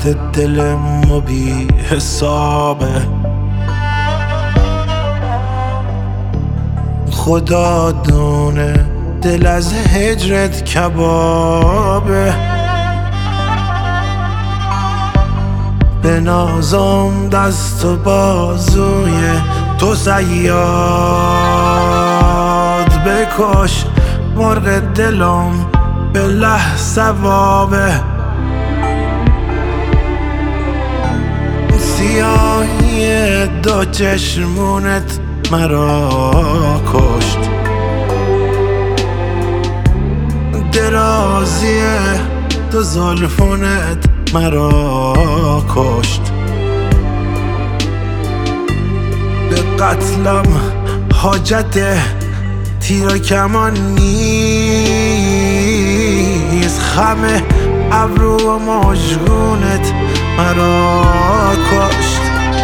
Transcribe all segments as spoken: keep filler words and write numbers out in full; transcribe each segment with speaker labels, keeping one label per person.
Speaker 1: درد دل ما بی حسابه. خدا دونه دل از هجرت کبابه. به نازم دست و بازوی تو صیاد بکش، مرغ دلم به له ثوابه. سیاهی دو چشمونت مرا کشت، درازی دو زلفونت مرا کشت. به قتلم حاجت تیر و کمان نیست، خم ابرو و مژگونت مرا کشت.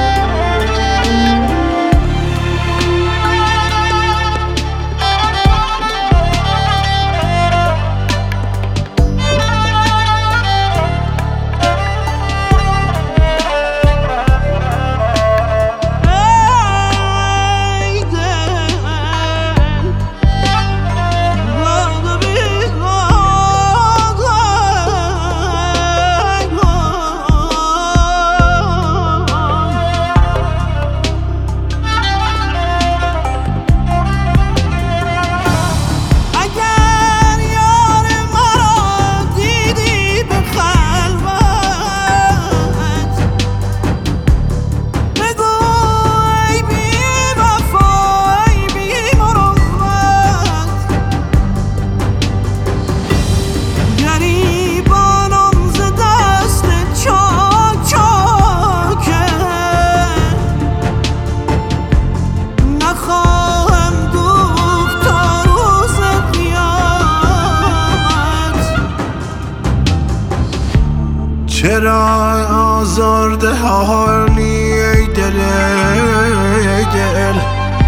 Speaker 1: چرا آزرده حالی ای دل ای دل،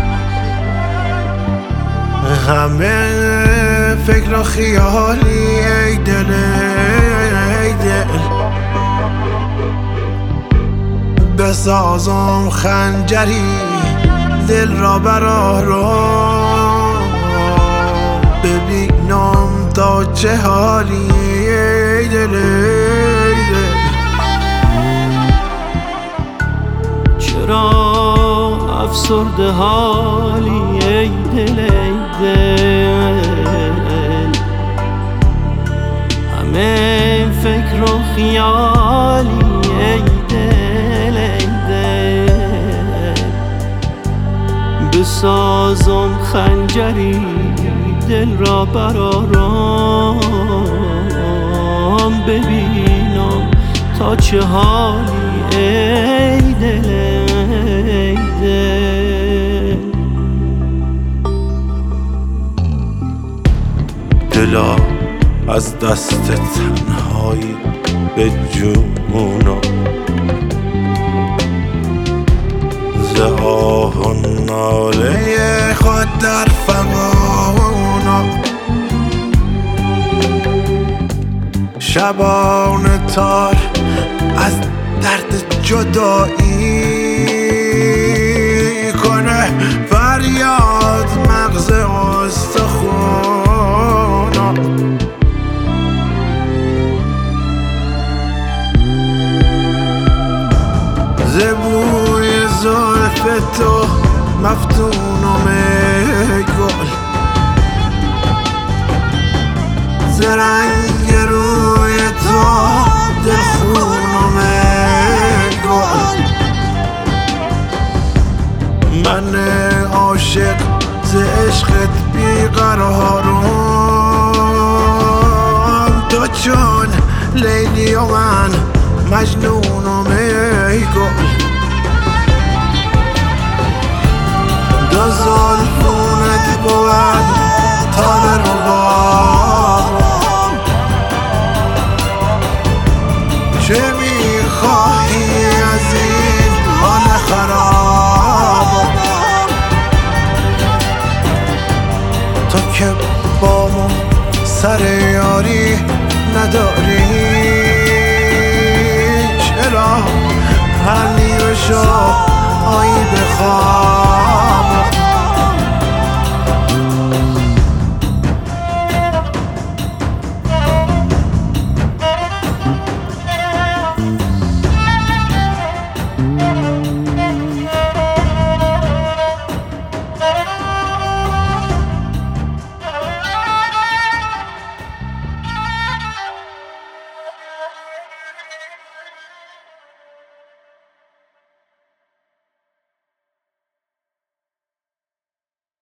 Speaker 1: همه فکر و خیالی ای دل ای دل. بسازم خنجری دل را برآرم، ببینم تا چه حالی ای دل ای دل.
Speaker 2: چرا افسرده حالی ای دل ای دل، همه فکر و خیالی ای دل ای دل. بسازم خنجری دل را برآرم، ببینم تا چه حالی ای دل ای دل.
Speaker 1: دلا از دست تنهایی به جونم، ز آه و ناله خود در فغانم. شبان تار از درد جدایی کنه فریاد مغز استخونم. ز بوی زلف تو مفتونم ای گل، ز رنگ روی تو دلخونم ای گل. من عاشق ز عشقت بیقرارم، تو چون لیلی و من مجنونم ای گل. دو زلفونت بود تار ربابم، چه میخواهی از این حال خرابم؟ تو که با ما سر یاری نداری،